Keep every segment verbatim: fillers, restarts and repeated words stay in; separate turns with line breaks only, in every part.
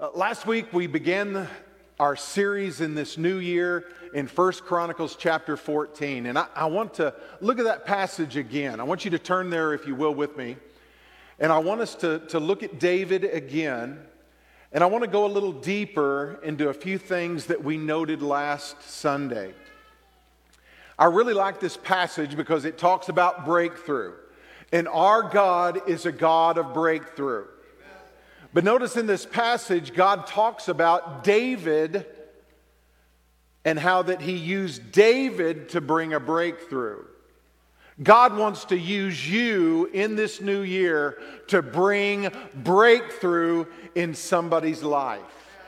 Uh, last week we began our series in this new year in First Chronicles chapter fourteen. And I, I want to look at that passage again. I want you to turn there, if you will, with me. And I want us to, to look at David again. And I want to go a little deeper into a few things that we noted last Sunday. I really like this passage because it talks about breakthrough. And our God is a God of breakthrough. But notice in this passage, God talks about David and how that he used David to bring a breakthrough. God wants to use you in this new year to bring breakthrough in somebody's life.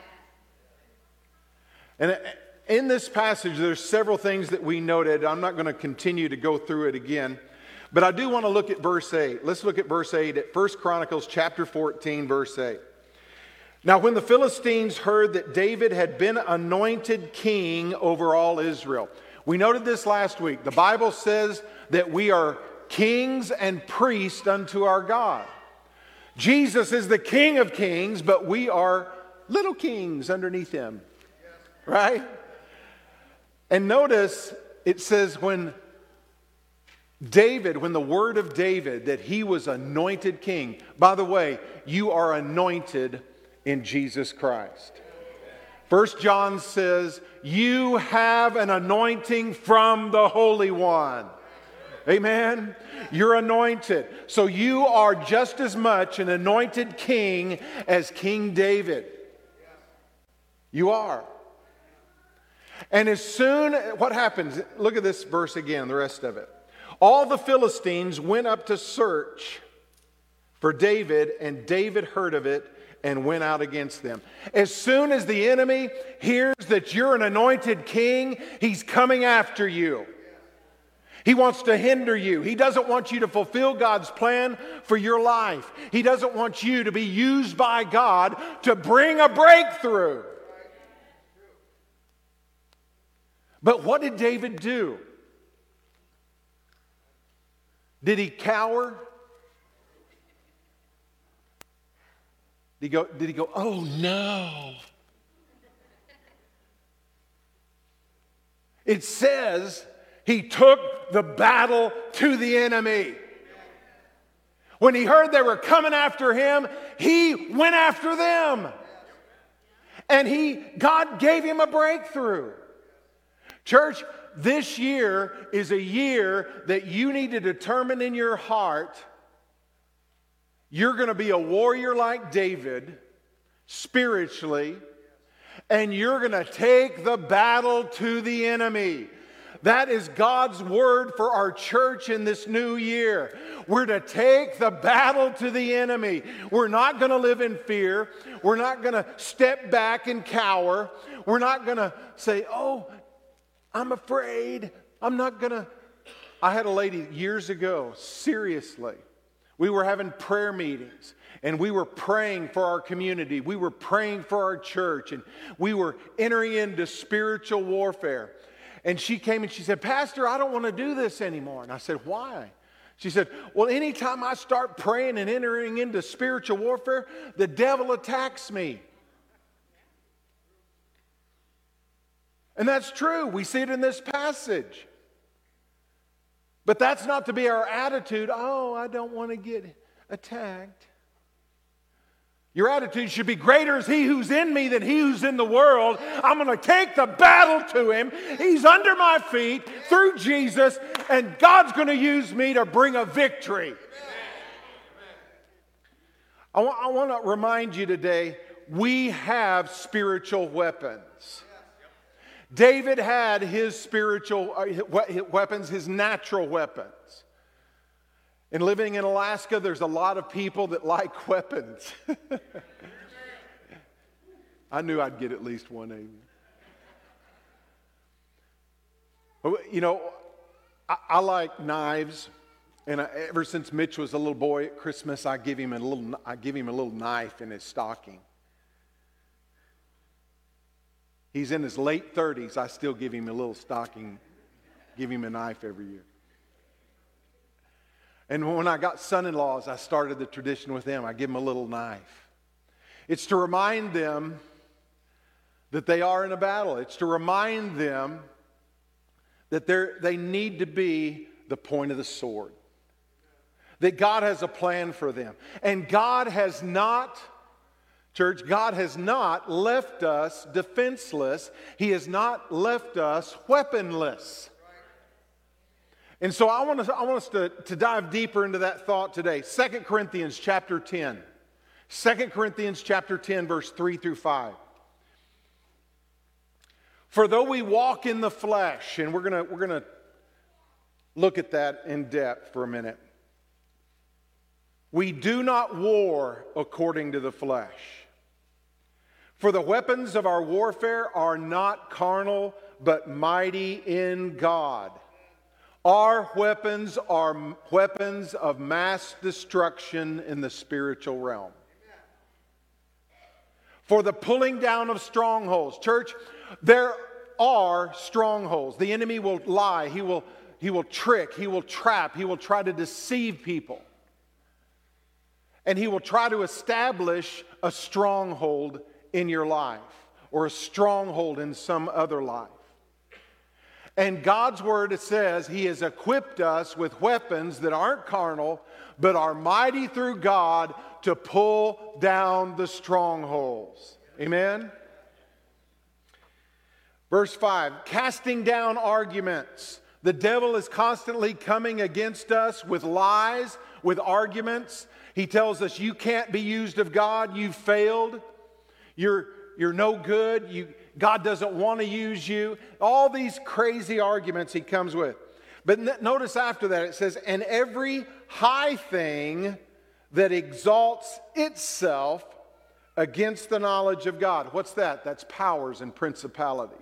And in this passage, there's several things that we noted. I'm not going to continue to go through it again. But I do want to look at verse eight. Let's look at verse eight at First Chronicles chapter fourteen, verse eight. Now, when the Philistines heard that David had been anointed king over all Israel. We noted this last week. The Bible says that we are kings and priests unto our God. Jesus is the King of kings, but we are little kings underneath him. Right? And notice it says when David, when the word of David, that he was anointed king. By the way, you are anointed in Jesus Christ. First John says, you have an anointing from the Holy One. Amen? You're anointed. So you are just as much an anointed king as King David. You are. And as soon, what happens? Look at this verse again, the rest of it. All the Philistines went up to search for David, and David heard of it and went out against them. As soon as the enemy hears that you're an anointed king, he's coming after you. He wants to hinder you. He doesn't want you to fulfill God's plan for your life. He doesn't want you to be used by God to bring a breakthrough. But what did David do? Did he cower? Did he go, did he go, oh no? It says he took the battle to the enemy. When he heard they were coming after him, he went after them. And he, God gave him a breakthrough. Church, this year is a year that you need to determine in your heart you're going to be a warrior like David spiritually, and you're going to take the battle to the enemy. That is God's word for our church in this new year. We're to take the battle to the enemy. We're not going to live in fear. We're not going to step back and cower. We're not going to say, oh, I'm afraid. I'm not going to. I had a lady years ago, seriously. We were having prayer meetings, and we were praying for our community. We were praying for our church, and we were entering into spiritual warfare. And she came and she said, Pastor, I don't want to do this anymore. And I said, why? She said, well, anytime I start praying and entering into spiritual warfare, the devil attacks me. And that's true. We see it in this passage. But that's not to be our attitude. Oh, I don't want to get attacked. Your attitude should be, greater is he who's in me than he who's in the world. I'm going to take the battle to him. He's under my feet through Jesus, and God's going to use me to bring a victory. I want, I want to remind you today, we have spiritual weapons. David had his spiritual weapons, his natural weapons. And living in Alaska, there's a lot of people that like weapons. I knew I'd get at least one, amen. You know, I, I like knives, and I, ever since Mitch was a little boy at Christmas, I give him a little, I give him a little knife in his stocking. He's in his late thirties. I still give him a little stocking, give him a knife every year. And when I got son-in-laws, I started the tradition with them. I give them a little knife. It's to remind them that they are in a battle. It's to remind them that they're, they need to be the point of the sword. That God has a plan for them. And God has not, church, God has not left us defenseless. He has not left us weaponless. And so I want, to, I want us to, to dive deeper into that thought today. Second Corinthians chapter ten. Second Corinthians chapter ten, verse three through five. For though we walk in the flesh, and we're going we're going to look at that in depth for a minute. We do not war according to the flesh. For the weapons of our warfare are not carnal, but mighty in God. Our weapons are weapons of mass destruction in the spiritual realm. For the pulling down of strongholds. Church, there are strongholds. The enemy will lie. He will, he will trick. He will trap. He will try to deceive people. And he will try to establish a stronghold in your life or a stronghold in some other life. And God's Word, it says, He has equipped us with weapons that aren't carnal, but are mighty through God to pull down the strongholds. Amen? Verse five, casting down arguments. The devil is constantly coming against us with lies, with arguments. He tells us you can't be used of God. You've failed. You're, you're no good. You, God doesn't want to use you. All these crazy arguments he comes with. But n- notice after that it says, and every high thing that exalts itself against the knowledge of God. What's that? That's powers and principalities.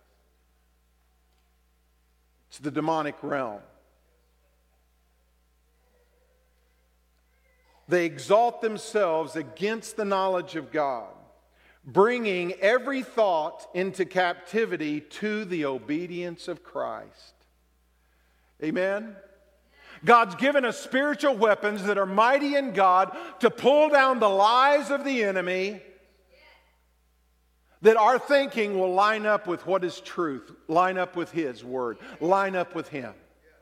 It's the demonic realm. They exalt themselves against the knowledge of God, bringing every thought into captivity to the obedience of Christ. Amen? God's given us spiritual weapons that are mighty in God to pull down the lies of the enemy, that our thinking will line up with what is truth, line up with His Word, line up with Him.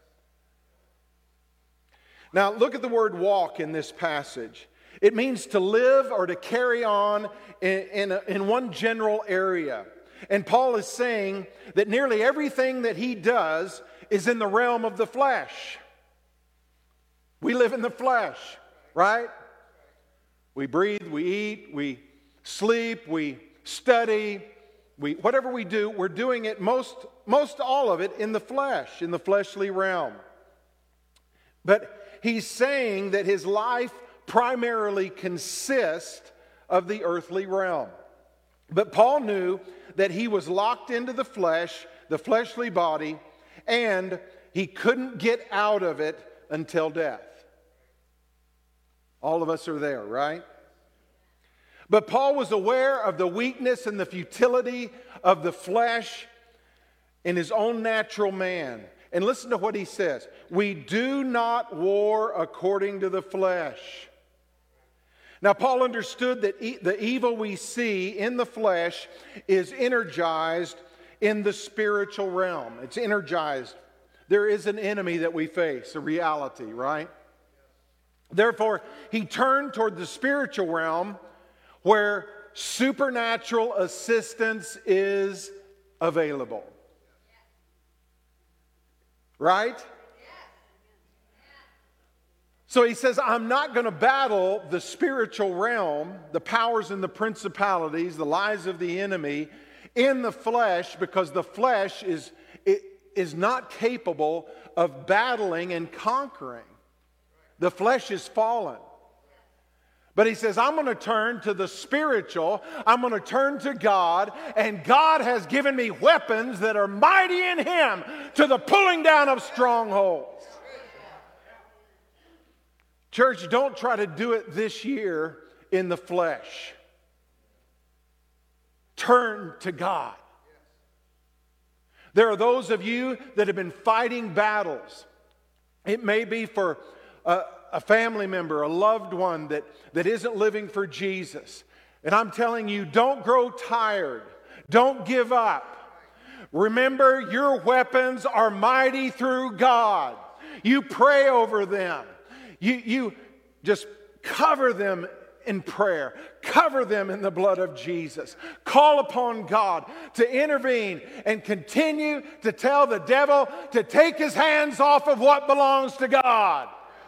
Now, look at the word walk in this passage. It means to live or to carry on in, in, a, in one general area. And Paul is saying that nearly everything that he does is in the realm of the flesh. We live in the flesh, right? We breathe, we eat, we sleep, we study, we, whatever we do, we're doing it, most, most all of it, in the flesh, in the fleshly realm. But he's saying that his life primarily consists of the earthly realm. But Paul knew that he was locked into the flesh, the fleshly body, and he couldn't get out of it until death. All of us are there, right? But Paul was aware of the weakness and the futility of the flesh in his own natural man. And listen to what he says. We do not war according to the flesh. Now, Paul understood that e- the evil we see in the flesh is energized in the spiritual realm. It's energized. There is an enemy that we face, a reality, right? Therefore, he turned toward the spiritual realm where supernatural assistance is available. Right? So he says, I'm not going to battle the spiritual realm, the powers and the principalities, the lies of the enemy in the flesh, because the flesh is, it, is not capable of battling and conquering. The flesh is fallen. But he says, I'm going to turn to the spiritual. I'm going to turn to God. And God has given me weapons that are mighty in Him to the pulling down of strongholds. Church, don't try to do it this year in the flesh. Turn to God. There are those of you that have been fighting battles. It may be for a, a family member, a loved one that, that isn't living for Jesus. And I'm telling you, don't grow tired. Don't give up. Remember, your weapons are mighty through God. You pray over them. You, you just cover them in prayer. Cover them in the blood of Jesus. Call upon God to intervene and continue to tell the devil to take his hands off of what belongs to God.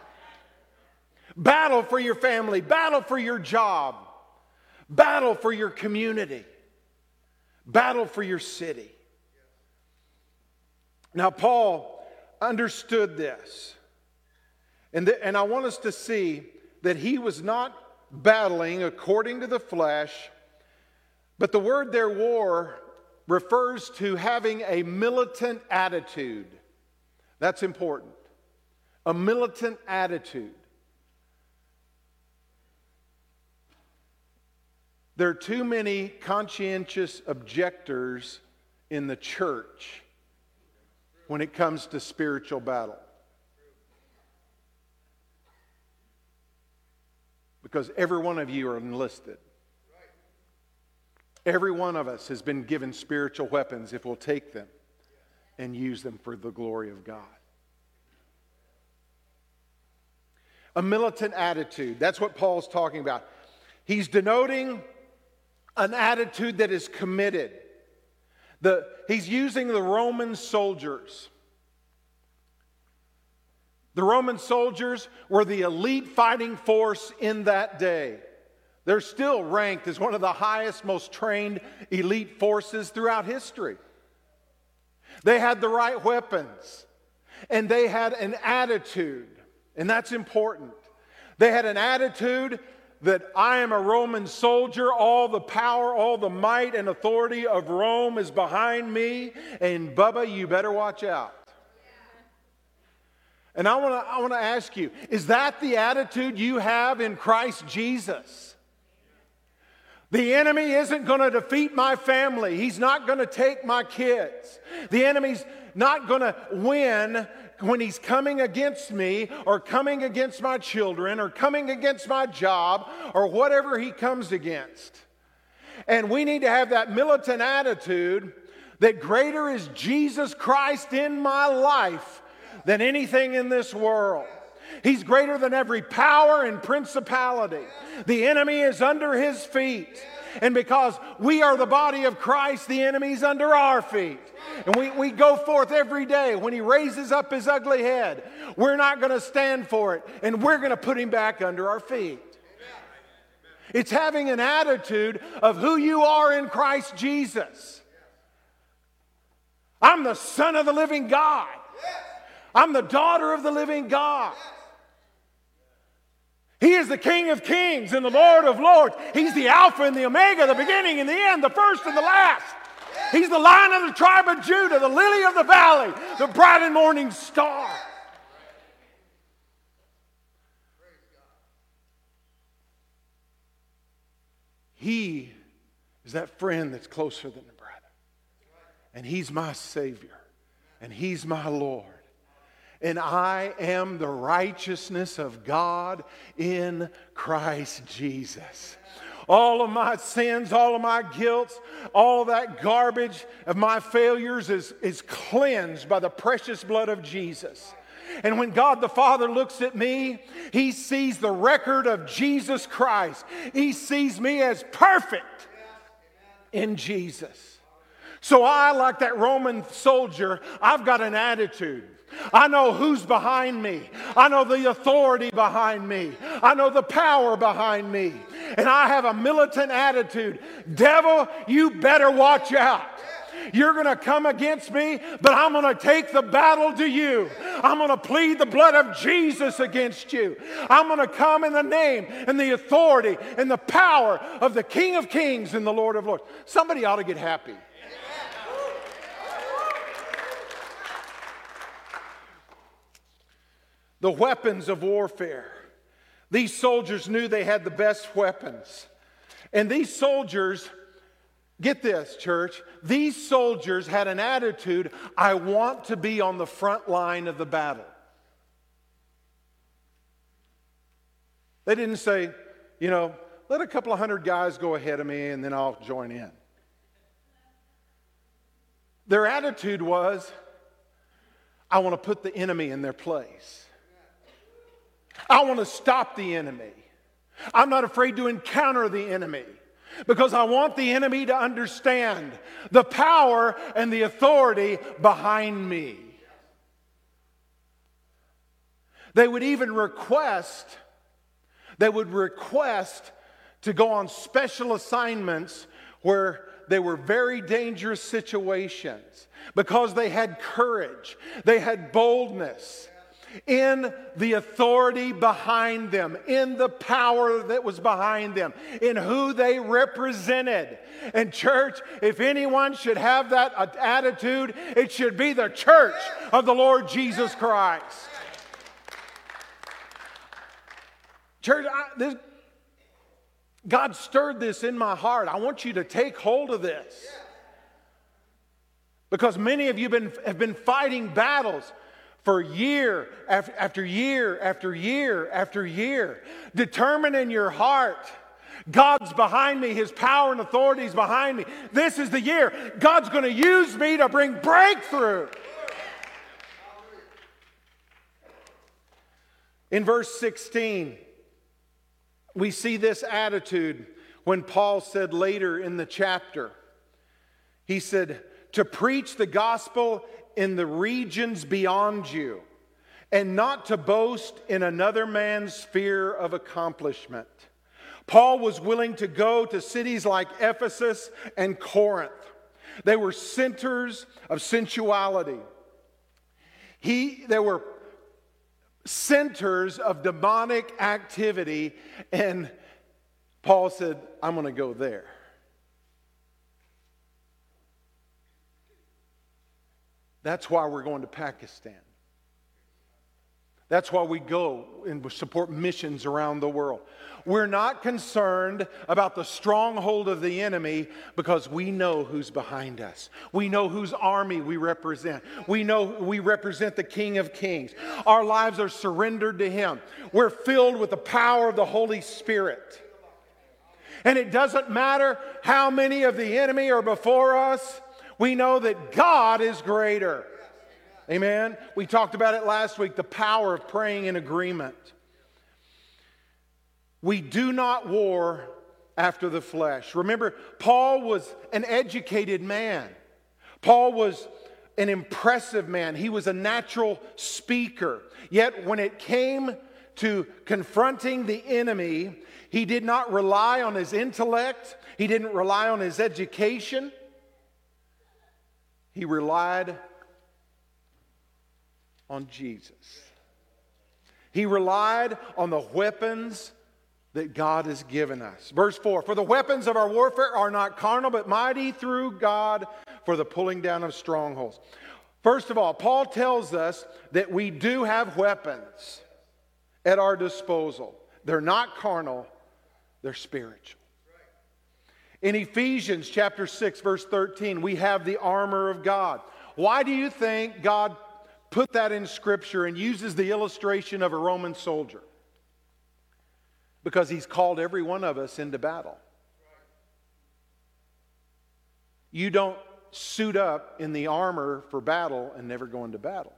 Battle for your family. Battle for your job. Battle for your community. Battle for your city. Now, Paul understood this. And, the, and I want us to see that he was not battling according to the flesh, but the word there, war, refers to having a militant attitude. That's important. A militant attitude. There are too many conscientious objectors in the church when it comes to spiritual battle. Because every one of you are enlisted. Every one of us has been given spiritual weapons if we'll take them and use them for the glory of God. A militant attitude. That's what Paul's talking about. He's denoting an attitude that is committed. The, he's using the Roman soldiers. The Roman soldiers were the elite fighting force in that day. They're still ranked as one of the highest, most trained elite forces throughout history. They had the right weapons, and they had an attitude, and that's important. They had an attitude that I am a Roman soldier, all the power, all the might and authority of Rome is behind me, and Bubba, you better watch out. And I want to I want to ask you, is that the attitude you have in Christ Jesus? The enemy isn't going to defeat my family. He's not going to take my kids. The enemy's not going to win when he's coming against me or coming against my children or coming against my job or whatever he comes against. And we need to have that militant attitude that greater is Jesus Christ in my life than anything in this world. He's greater than every power and principality. The enemy is under his feet. And because we are the body of Christ, the enemy's under our feet. And we, we go forth every day. When he raises up his ugly head, we're not going to stand for it. And we're going to put him back under our feet. It's having an attitude of who you are in Christ Jesus. I'm the Son of the living God. I'm the daughter of the living God. He is the King of kings and the Lord of lords. He's the Alpha and the Omega, the beginning and the end, the first and the last. He's the Lion of the tribe of Judah, the lily of the valley, the bright and morning star. He is that friend that's closer than a brother. And He's my Savior. And He's my Lord. And I am the righteousness of God in Christ Jesus. All of my sins, all of my guilt, all that garbage of my failures is, is cleansed by the precious blood of Jesus. And when God the Father looks at me, He sees the record of Jesus Christ. He sees me as perfect in Jesus. So I, like that Roman soldier, I've got an attitude. I know who's behind me. I know the authority behind me. I know the power behind me. And I have a militant attitude. Devil, you better watch out. You're going to come against me, but I'm going to take the battle to you. I'm going to plead the blood of Jesus against you. I'm going to come in the name and the authority and the power of the King of Kings and the Lord of Lords. Somebody ought to get happy. The weapons of warfare. These soldiers knew they had the best weapons. And these soldiers, get this, church, these soldiers had an attitude, I want to be on the front line of the battle. They didn't say, you know, let a couple of hundred guys go ahead of me and then I'll join in. Their attitude was, I want to put the enemy in their place. I want to stop the enemy. I'm not afraid to encounter the enemy because I want the enemy to understand the power and the authority behind me. They would even request, they would request to go on special assignments where they were very dangerous situations because they had courage, they had boldness in the authority behind them, in the power that was behind them, in who they represented. And church, if anyone should have that attitude, it should be the church of the Lord Jesus Christ. Church, I, this, God stirred this in my heart. I want you to take hold of this. Because many of you been, have been fighting battles for year after, after year after year after year. Determine in your heart, God's behind me. His power and authority is behind me. This is the year. God's going to use me to bring breakthrough. In verse sixteen, we see this attitude when Paul said later in the chapter, he said, to preach the gospel in the regions beyond you, and not to boast in another man's sphere of accomplishment. Paul was willing to go to cities like Ephesus and Corinth. They were centers of sensuality. He, they were centers of demonic activity, and Paul said, I'm going to go there. That's why we're going to Pakistan. That's why we go and support missions around the world. We're not concerned about the stronghold of the enemy because we know who's behind us. We know whose army we represent. We know we represent the King of Kings. Our lives are surrendered to Him. We're filled with the power of the Holy Spirit. And it doesn't matter how many of the enemy are before us. We know that God is greater. Amen. We talked about it last week, the power of praying in agreement. We do not war after the flesh. Remember, Paul was an educated man. Paul was an impressive man. He was a natural speaker. Yet when it came to confronting the enemy, he did not rely on his intellect. He didn't rely on his education. He relied on Jesus. He relied on the weapons that God has given us. Verse four, for the weapons of our warfare are not carnal, but mighty through God for the pulling down of strongholds. First of all, Paul tells us that we do have weapons at our disposal. They're not carnal, they're spiritual. In Ephesians chapter six, verse thirteen, we have the armor of God. Why do you think God put that in Scripture and uses the illustration of a Roman soldier? Because He's called every one of us into battle. You don't suit up in the armor for battle and never go into battle.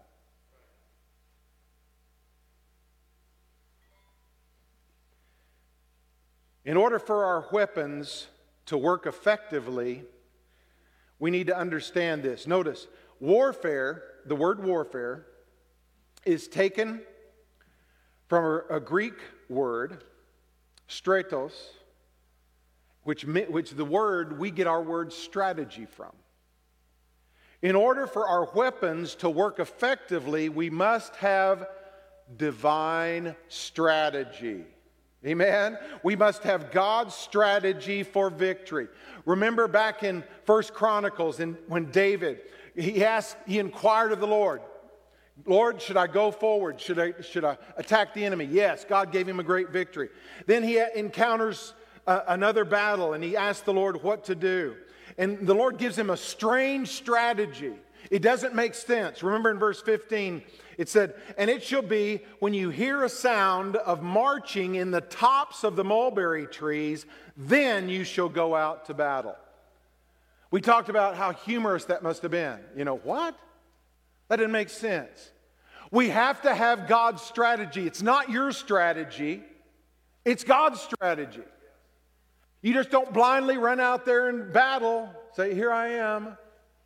In order for our weapons to work effectively, we need to understand this. Notice, warfare, the word warfare, is taken from a Greek word, stratos, which, which the word, we get our word strategy from. In order for our weapons to work effectively, we must have divine strategy. Amen? We must have God's strategy for victory. Remember back in First Chronicles, in, when David, he asked, he inquired of the Lord, Lord, should I go forward? Should I, should I attack the enemy? Yes, God gave him a great victory. Then he encounters uh, another battle, and he asked the Lord what to do. And the Lord gives him a strange strategy. It doesn't make sense. Remember in verse fifteen, it said, and it shall be when you hear a sound of marching in the tops of the mulberry trees, then you shall go out to battle. We talked about how humorous that must have been. You know, what? That didn't make sense. We have to have God's strategy. It's not your strategy. It's God's strategy. You just don't blindly run out there and battle. Say, here I am.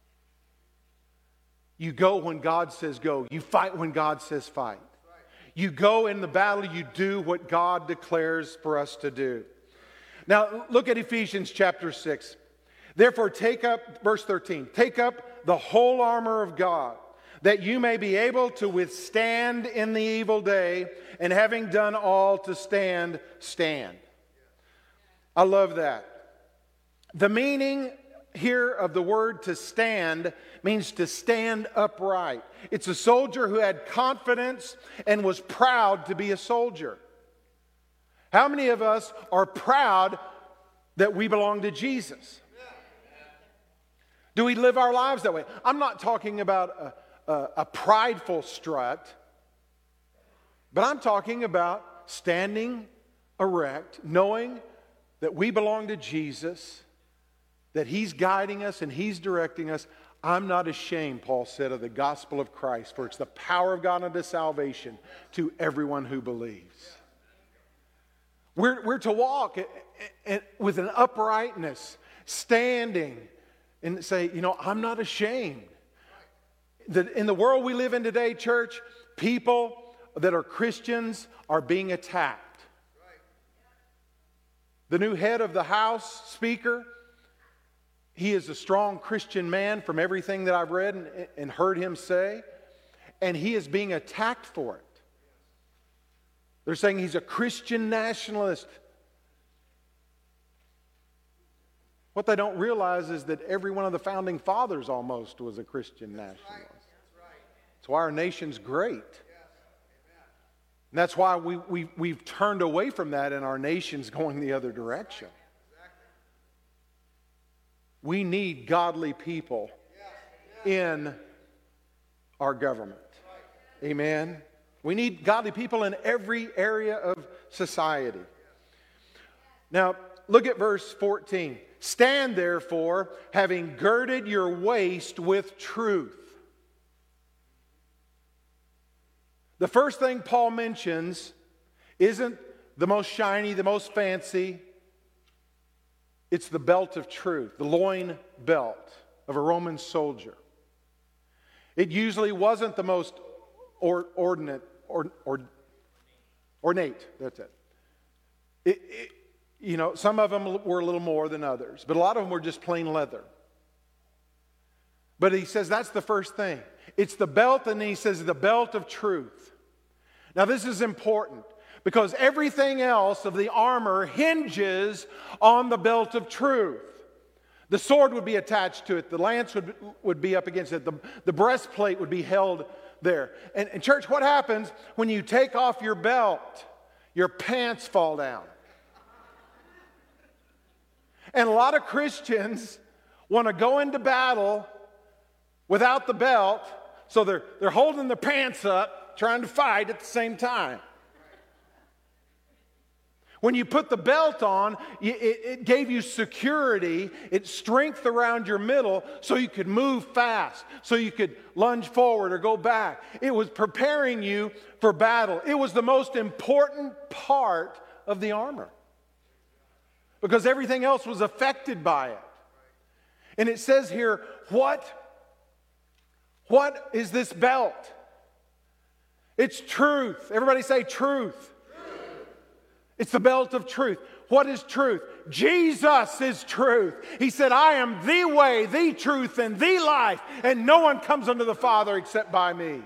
You go when God says go. You fight when God says fight. You go in the battle. You do what God declares for us to do. Now, look at Ephesians chapter six. Therefore, take up, verse thirteen, take up the whole armor of God, that you may be able to withstand in the evil day, and having done all to stand, stand. I love that. The meaning here of the word to stand means to stand upright. It's a soldier who had confidence and was proud to be a soldier. How many of us are proud that we belong to Jesus? Do we live our lives that way? I'm not talking about a, a, a prideful strut, but I'm talking about standing erect, knowing that we belong to Jesus, that He's guiding us and He's directing us. I'm not ashamed, Paul said, of the gospel of Christ, for it's the power of God unto salvation to everyone who believes. We're, we're to walk with an uprightness, standing, and say, you know, I'm not ashamed. In the world we live in today, church, people that are Christians are being attacked. The new head of the House Speaker, he is a strong Christian man from everything that I've read and, and heard him say, and he is being attacked for it. They're saying he's a Christian nationalist. What they don't realize is that every one of the founding fathers almost was a Christian nationalist. That's why our nation's great. And that's why we, we, we've turned away from that and our nation's going the other direction. We need godly people in our government. Amen. We need godly people in every area of society. Now, look at verse fourteen. Stand therefore, having girded your waist with truth. The first thing Paul mentions isn't the most shiny, the most fancy. It's the belt of truth, the loin belt of a Roman soldier. It usually wasn't the most or, ordinate, or, or, ornate. That's it. It, it. You know, some of them were a little more than others, but a lot of them were just plain leather. But he says that's the first thing. It's the belt, and he says the belt of truth. Now this is important because everything else of the armor hinges on the belt of truth. The sword would be attached to it. The lance would, would be up against it. The, the breastplate would be held there. And, and church, what happens when you take off your belt? Your pants fall down. And a lot of Christians want to go into battle without the belt, so they're, they're holding their pants up, trying to fight at the same time. When you put the belt on, it, it gave you security, it's strength around your middle, so you could move fast, so you could lunge forward or go back. It was preparing you for battle. It was the most important part of the armor, because everything else was affected by it. And it says here, what? What is this belt? It's truth. Everybody say truth. Truth. It's the belt of truth. What is truth? Jesus is truth. He said, I am the way, the truth, and the life, and no one comes unto the Father except by me.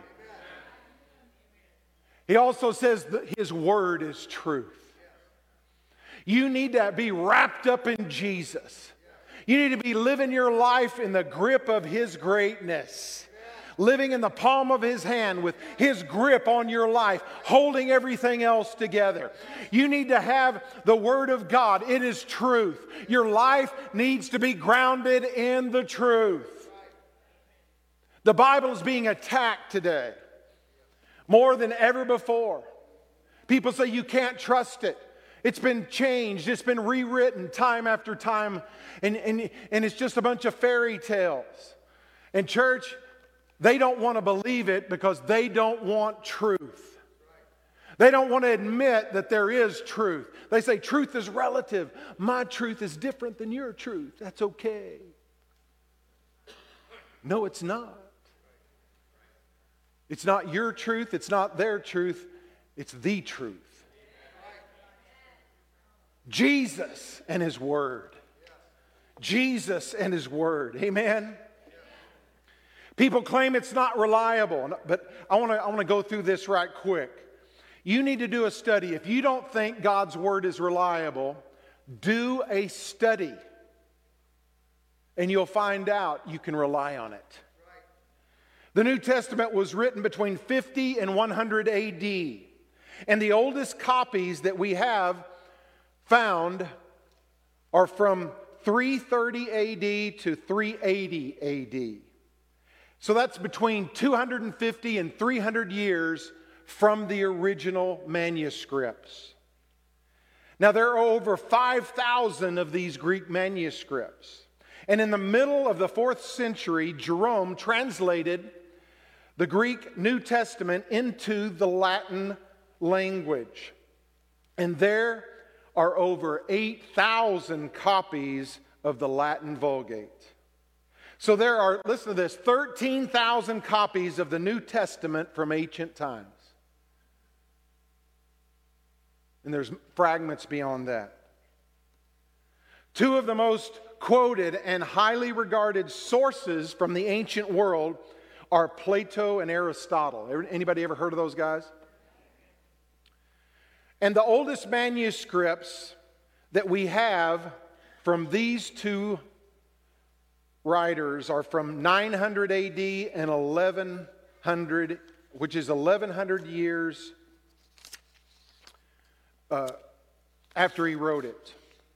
He also says that His word is truth. You need to be wrapped up in Jesus. You need to be living your life in the grip of His greatness. Living in the palm of His hand with His grip on your life, holding everything else together. You need to have the Word of God. It is truth. Your life needs to be grounded in the truth. The Bible is being attacked today more than ever before. People say you can't trust it. It's been changed. It's been rewritten time after time. And, and, and it's just a bunch of fairy tales. And church, they don't want to believe it because they don't want truth. They don't want to admit that there is truth. They say truth is relative. My truth is different than your truth. That's okay. No, it's not. It's not your truth. It's not their truth. It's the truth. Jesus and His Word. Jesus and His Word. Amen? People claim it's not reliable, but I want to I want to go through this right quick. You need to do a study. If you don't think God's Word is reliable, do a study. And you'll find out you can rely on it. The New Testament was written between fifty and one hundred A D. And the oldest copies that we have found are from three thirty A D to three eighty A D. So that's between two hundred fifty and three hundred years from the original manuscripts. Now there are over five thousand of these Greek manuscripts. And in the middle of the fourth century, Jerome translated the Greek New Testament into the Latin language. And there are over eight thousand copies of the Latin Vulgate. So there are, listen to this, thirteen thousand copies of the New Testament from ancient times. And there's fragments beyond that. Two of the most quoted and highly regarded sources from the ancient world are Plato and Aristotle. Anybody ever heard of those guys? And the oldest manuscripts that we have from these two writers are from nine hundred A D and eleven hundred, which is eleven hundred years uh, after he wrote it.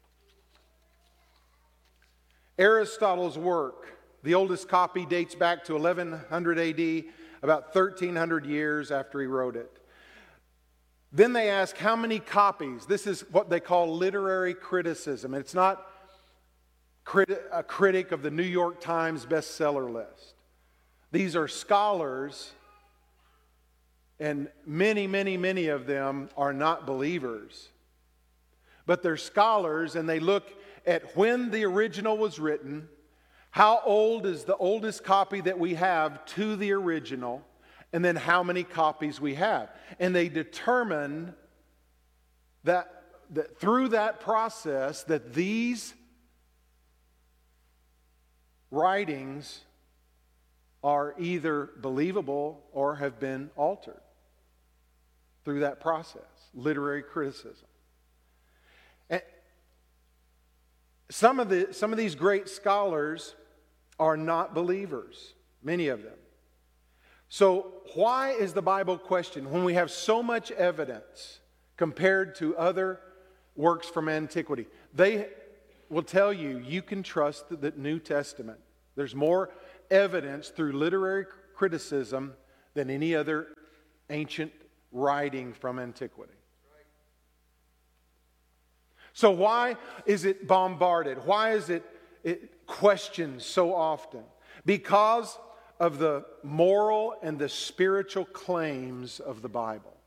Aristotle's work, the oldest copy, dates back to eleven hundred A D, about thirteen hundred years after he wrote it. Then they ask how many copies. This is what they call literary criticism. It's not criti- a critic of the New York Times bestseller list. These are scholars, and many, many, many of them are not believers. But they're scholars, and they look at when the original was written, how old is the oldest copy that we have to the original, and then how many copies we have. And they determine that, that through that process that these writings are either believable or have been altered through that process, literary criticism. And some of the some of these great scholars are not believers, many of them. So why is the Bible questioned when we have so much evidence compared to other works from antiquity? They will tell you you can trust the, the New Testament. There's more evidence through literary criticism than any other ancient writing from antiquity. So why is it bombarded? Why is it, it questioned so often? Because of the moral and the spiritual claims of the Bible.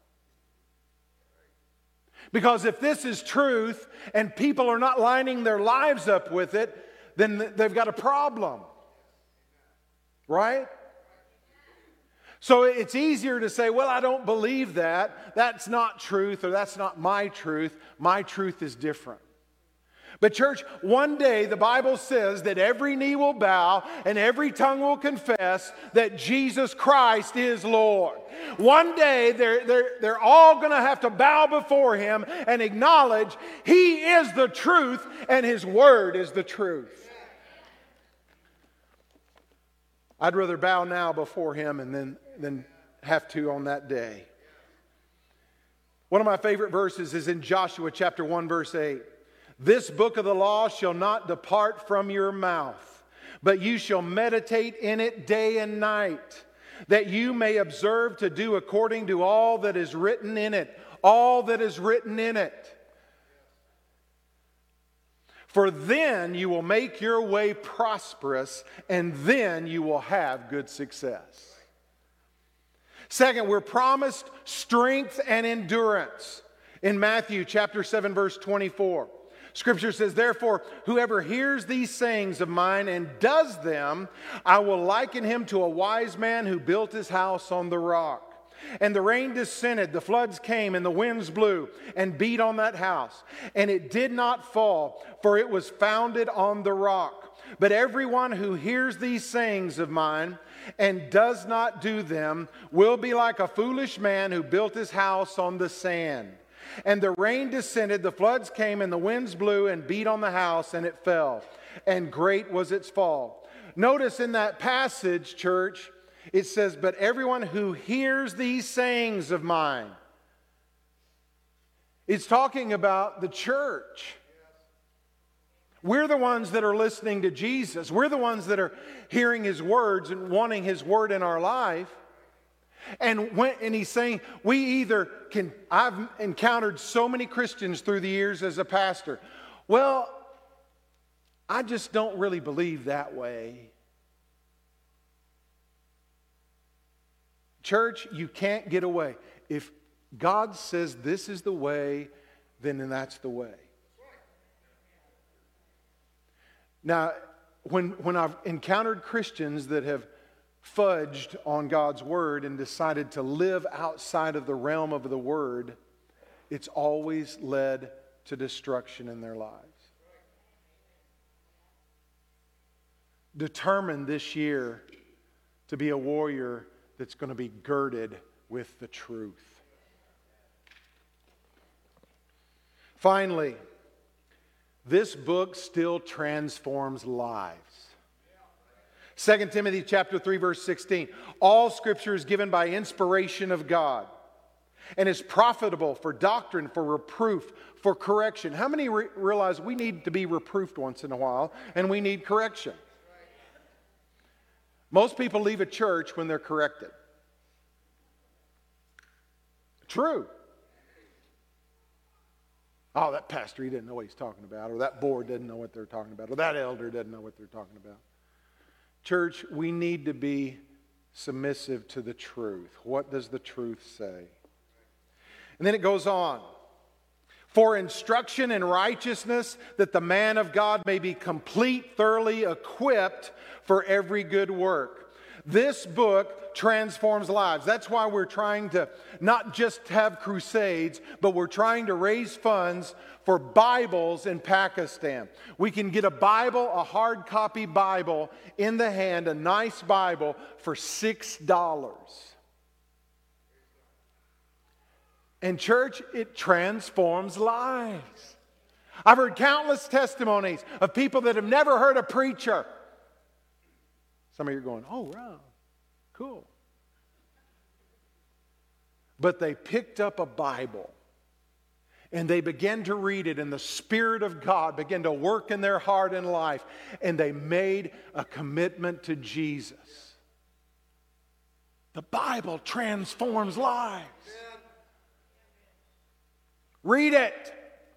Because if this is truth and people are not lining their lives up with it, then they've got a problem. Right? So it's easier to say, well, I don't believe that. That's not truth, or that's not my truth. My truth is different. But church, one day the Bible says that every knee will bow and every tongue will confess that Jesus Christ is Lord. One day they're, they're, they're all going to have to bow before Him and acknowledge He is the truth and His Word is the truth. I'd rather bow now before Him and then, then have to on that day. One of my favorite verses is in Joshua chapter one, verse eight. This book of the law shall not depart from your mouth, but you shall meditate in it day and night, that you may observe to do according to all that is written in it. All that is written in it. For then you will make your way prosperous, and then you will have good success. Second, we're promised strength and endurance. In Matthew chapter seven, verse twenty-four, Scripture says, therefore, whoever hears these sayings of mine and does them, I will liken him to a wise man who built his house on the rock. And the rain descended, the floods came, and the winds blew and beat on that house. And it did not fall, for it was founded on the rock. But everyone who hears these sayings of mine and does not do them will be like a foolish man who built his house on the sand. And the rain descended, the floods came, and the winds blew and beat on the house, and it fell. And great was its fall. Notice in that passage, church, it says, but everyone who hears these sayings of mine. It's talking about the church. We're the ones that are listening to Jesus. We're the ones that are hearing His words and wanting His word in our life. And when, and he's saying, we either can, I've encountered so many Christians through the years as a pastor. Well, I just don't really believe that way. Church, you can't get away. If God says this is the way, then that's the way. Now, when, when I've encountered Christians that have fudged on God's word and decided to live outside of the realm of the word, it's always led to destruction in their lives. Determined this year to be a warrior that's going to be girded with the truth. Finally, this book still transforms lives. Second Timothy chapter three, verse sixteen. All Scripture is given by inspiration of God and is profitable for doctrine, for reproof, for correction. How many re- realize we need to be reproofed once in a while and we need correction? Most people leave a church when they're corrected. True. Oh, that pastor, he didn't know what he's talking about. Or that board didn't know what they're talking about. Or that elder didn't know what they're talking about. Church, we need to be submissive to the truth. What does the truth say? And then it goes on. For instruction in righteousness, that the man of God may be complete, thoroughly equipped for every good work. This book transforms lives. That's why we're trying to not just have crusades, but we're trying to raise funds for Bibles in Pakistan. We can get a Bible, a hard copy Bible in the hand, a nice Bible for six dollars. And church, it transforms lives. I've heard countless testimonies of people that have never heard a preacher. Some of you are going, oh, wow, cool. But they picked up a Bible and they began to read it, and the Spirit of God began to work in their heart and life, and they made a commitment to Jesus. The Bible transforms lives. Read it.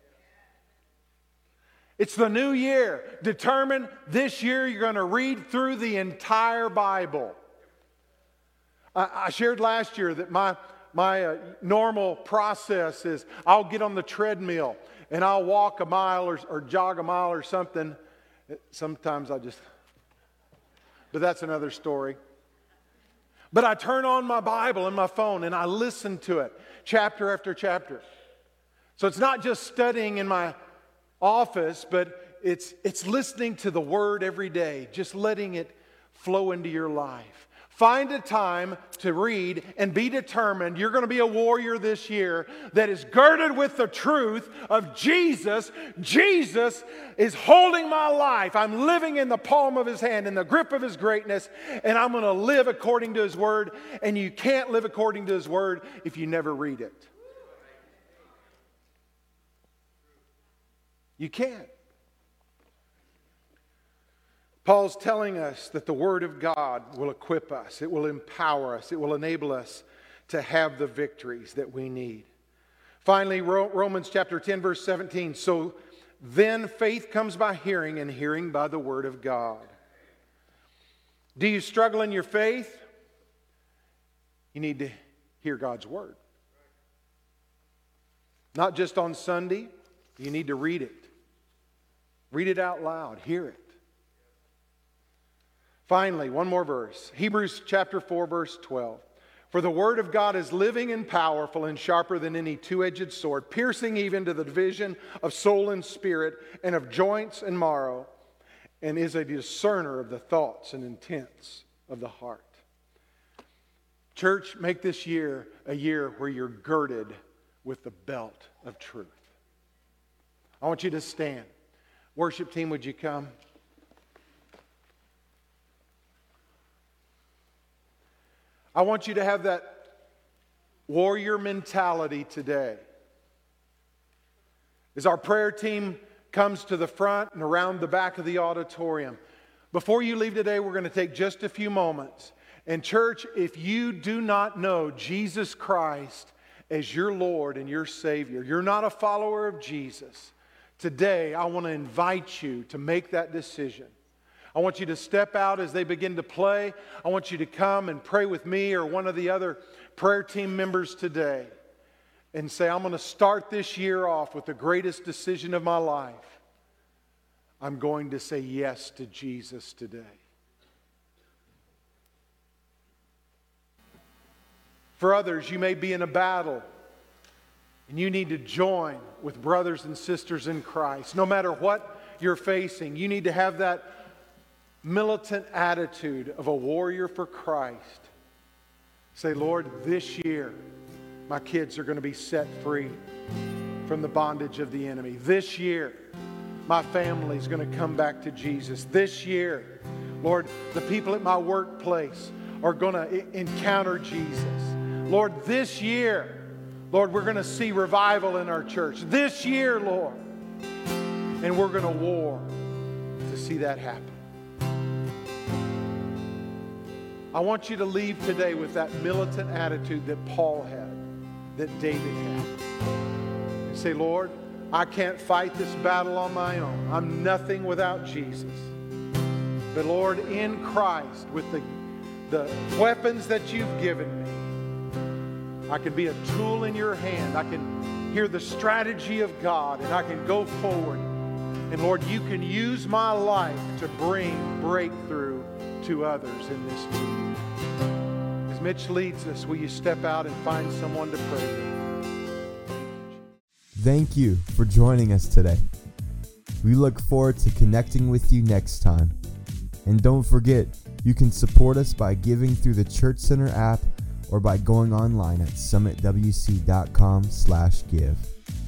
It's the new year. Determine this year you're going to read through the entire Bible. I, I shared last year that my, my uh, normal process is I'll get on the treadmill and I'll walk a mile or, or jog a mile or something. Sometimes I just, but that's another story. But I turn on my Bible and my phone and I listen to it chapter after chapter. So it's not just studying in my office, but it's it's listening to the Word every day, just letting it flow into your life. Find a time to read and be determined. You're going to be a warrior this year that is girded with the truth of Jesus. Jesus is holding my life. I'm living in the palm of His hand, in the grip of His greatness, and I'm going to live according to His Word. And you can't live according to His Word if you never read it. You can't. Paul's telling us that the Word of God will equip us. It will empower us. It will enable us to have the victories that we need. Finally, Romans chapter ten, verse seventeen. So then faith comes by hearing, and hearing by the Word of God. Do you struggle in your faith? You need to hear God's Word. Not just on Sunday. You need to read it. Read it out loud. Hear it. Finally, one more verse. Hebrews chapter four, verse twelve. For the Word of God is living and powerful and sharper than any two-edged sword, piercing even to the division of soul and spirit and of joints and marrow, and is a discerner of the thoughts and intents of the heart. Church, make this year a year where you're girded with the belt of truth. I want you to stand. Worship team, would you come? I want you to have that warrior mentality today. As our prayer team comes to the front and around the back of the auditorium, before you leave today, we're going to take just a few moments. And church, if you do not know Jesus Christ as your Lord and your Savior, you're not a follower of Jesus, today I want to invite you to make that decision. I want you to step out as they begin to play. I want you to come and pray with me or one of the other prayer team members today and say, I'm going to start this year off with the greatest decision of my life. I'm going to say yes to Jesus today. For others, you may be in a battle and you need to join with brothers and sisters in Christ. No matter what you're facing, you need to have that militant attitude of a warrior for Christ. Say, Lord, this year my kids are going to be set free from the bondage of the enemy. This year my family is going to come back to Jesus. This year, Lord, the people at my workplace are going to encounter Jesus. Lord, this year, Lord, we're going to see revival in our church. This year, Lord, and we're going to war to see that happen. I want you to leave today with that militant attitude that Paul had, that David had. And say, Lord, I can't fight this battle on my own. I'm nothing without Jesus. But Lord, in Christ, with the, the weapons that you've given me, I can be a tool in your hand. I can hear the strategy of God, and I can go forward. And Lord, you can use my life to bring breakthrough to others in this meeting. As Mitch leads us, will you step out and find someone to pray with?
Thank you for joining us today. We look forward to connecting with you next time. And don't forget, you can support us by giving through the Church Center app or by going online at summit w c dot com slash give.